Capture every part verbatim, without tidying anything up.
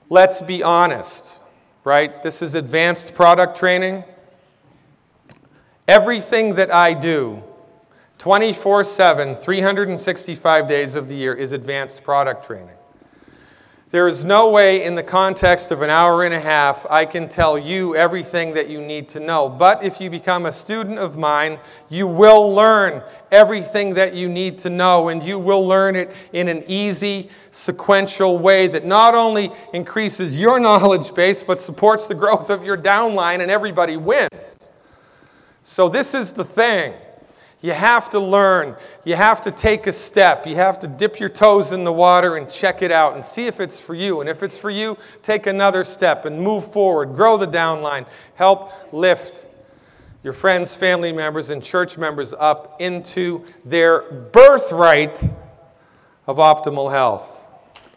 let's be honest, right? This is advanced product training. Everything that I do, twenty-four seven, three hundred sixty-five days of the year, is advanced product training. There is no way in the context of an hour and a half I can tell you everything that you need to know. But if you become a student of mine, you will learn everything that you need to know, and you will learn it in an easy, sequential way that not only increases your knowledge base, but supports the growth of your downline, and everybody wins. So this is the thing. You have to learn. You have to take a step. You have to dip your toes in the water and check it out and see if it's for you. And if it's for you, take another step and move forward. Grow the downline. Help lift your friends, family members, and church members up into their birthright of optimal health.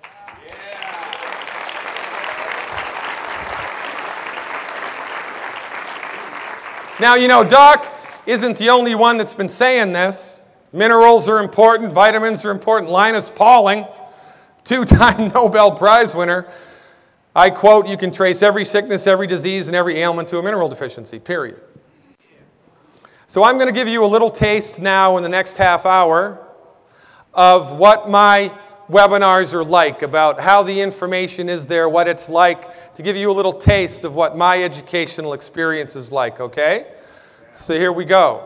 Now, you know, Doc isn't the only one that's been saying this. Minerals are important, vitamins are important. Linus Pauling, two-time Nobel Prize winner, I quote, "You can trace every sickness, every disease, and every ailment to a mineral deficiency, period." So I'm going to give you a little taste now in the next half hour of what my webinars are like, about how the information is there, what it's like, to give you a little taste of what my educational experience is like, okay? So here we go.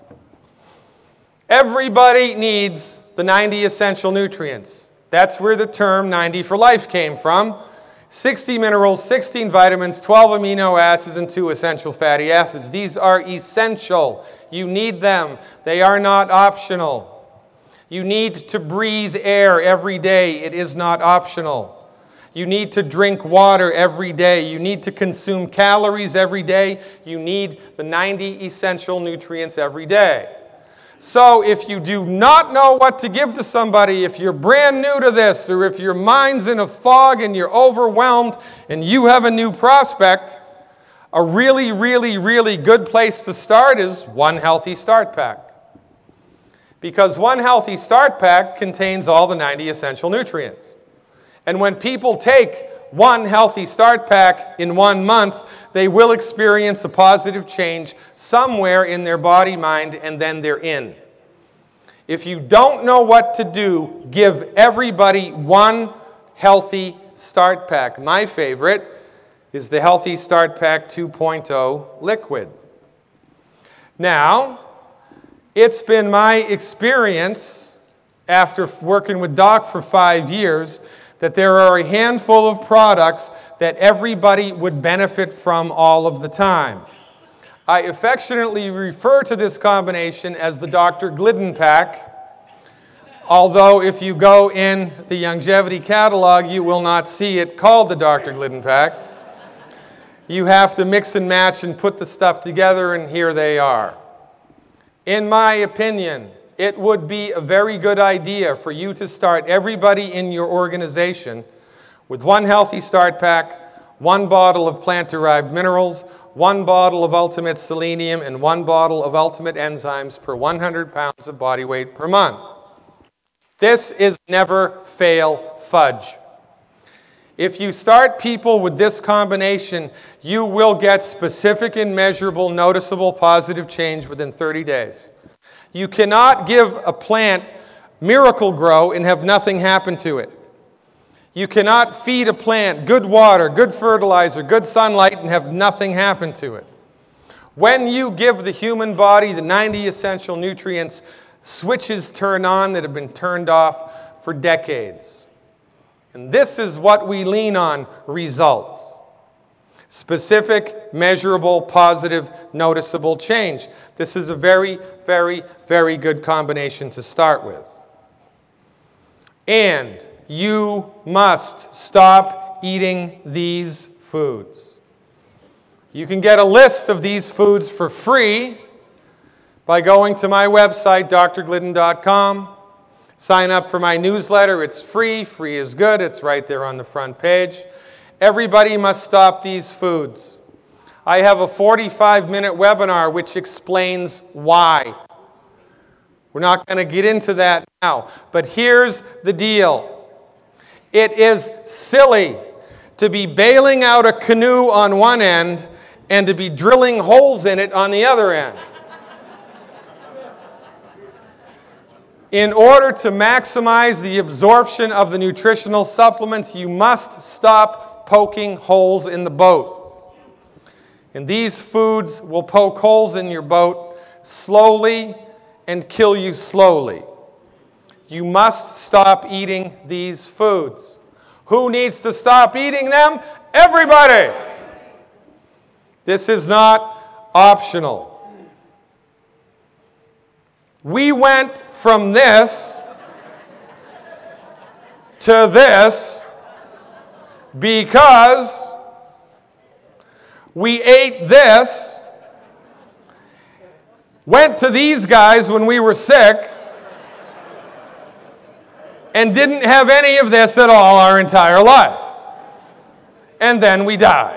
Everybody needs the ninety essential nutrients. That's where the term ninety for life came from. sixty minerals, sixteen vitamins, twelve amino acids, and two essential fatty acids. These are essential. You need them. They are not optional. You need to breathe air every day. It is not optional. You need to drink water every day. You need to consume calories every day. You need the ninety essential nutrients every day. So if you do not know what to give to somebody, if you're brand new to this, or if your mind's in a fog and you're overwhelmed and you have a new prospect, a really, really, really good place to start is One Healthy Start Pack. Because One Healthy Start Pack contains all the ninety essential nutrients. And when people take One Healthy Start Pack in one month, they will experience a positive change somewhere in their body, mind, and then they're in. If you don't know what to do, give everybody One Healthy Start Pack. My favorite is the Healthy Start Pack two point oh Liquid. Now, it's been my experience, after working with Doc for five years, that there are a handful of products that everybody would benefit from all of the time. I affectionately refer to this combination as the Doctor Glidden Pack, although if you go in the longevity catalog, you will not see it called the Doctor Glidden Pack. You have to mix and match and put the stuff together, and here they are. In my opinion, it would be a very good idea for you to start everybody in your organization with One Healthy Start Pack, one bottle of plant-derived minerals, one bottle of Ultimate Selenium, and one bottle of Ultimate Enzymes per one hundred pounds of body weight per month. This is never fail fudge. If you start people with this combination, you will get specific and measurable, noticeable positive change within thirty days. You cannot give a plant Miracle-Gro and have nothing happen to it. You cannot feed a plant good water, good fertilizer, good sunlight, and have nothing happen to it. When you give the human body the ninety essential nutrients, switches turn on that have been turned off for decades. And this is what we lean on: results. Specific, measurable, positive, noticeable change. This is a very, very, very good combination to start with. And you must stop eating these foods. You can get a list of these foods for free by going to my website, d r glidden dot com. Sign up for my newsletter. It's free. Free is good. It's right there on the front page. Everybody must stop these foods. I have a forty-five minute webinar which explains why. We're not going to get into that now, but here's the deal. It is silly to be bailing out a canoe on one end and to be drilling holes in it on the other end. In order to maximize the absorption of the nutritional supplements, you must stop poking holes in the boat. And these foods will poke holes in your boat slowly and kill you slowly. You must stop eating these foods. Who needs to stop eating them? Everybody! This is not optional. We went from this to this because we ate this, went to these guys when we were sick, and didn't have any of this at all our entire life. And then we died.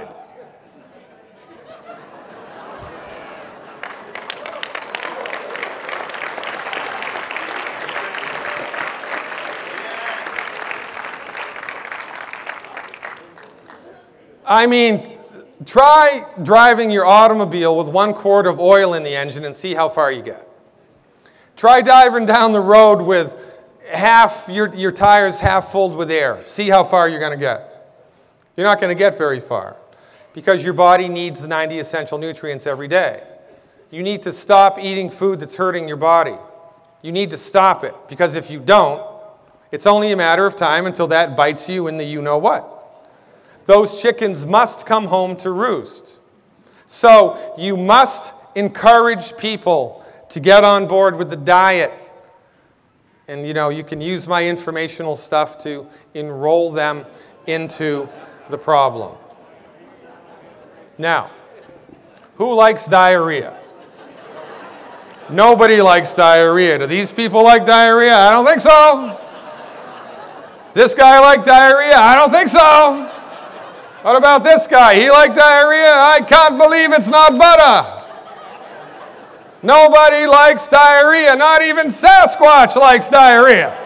I mean, try driving your automobile with one quart of oil in the engine and see how far you get. Try driving down the road with half your, your tires half filled with air. See how far you're going to get. You're not going to get very far because your body needs the ninety essential nutrients every day. You need to stop eating food that's hurting your body. You need to stop it because if you don't, it's only a matter of time until that bites you in the you-know-what. Those chickens must come home to roost. So you must encourage people to get on board with the diet. And, you know, you can use my informational stuff to enroll them into the problem. Now, who likes diarrhea? Nobody likes diarrhea. Do these people like diarrhea? I don't think so. This guy like diarrhea? I don't think so. What about this guy? He like diarrhea? I can't believe it's not butter. Nobody likes diarrhea. Not even Sasquatch likes diarrhea.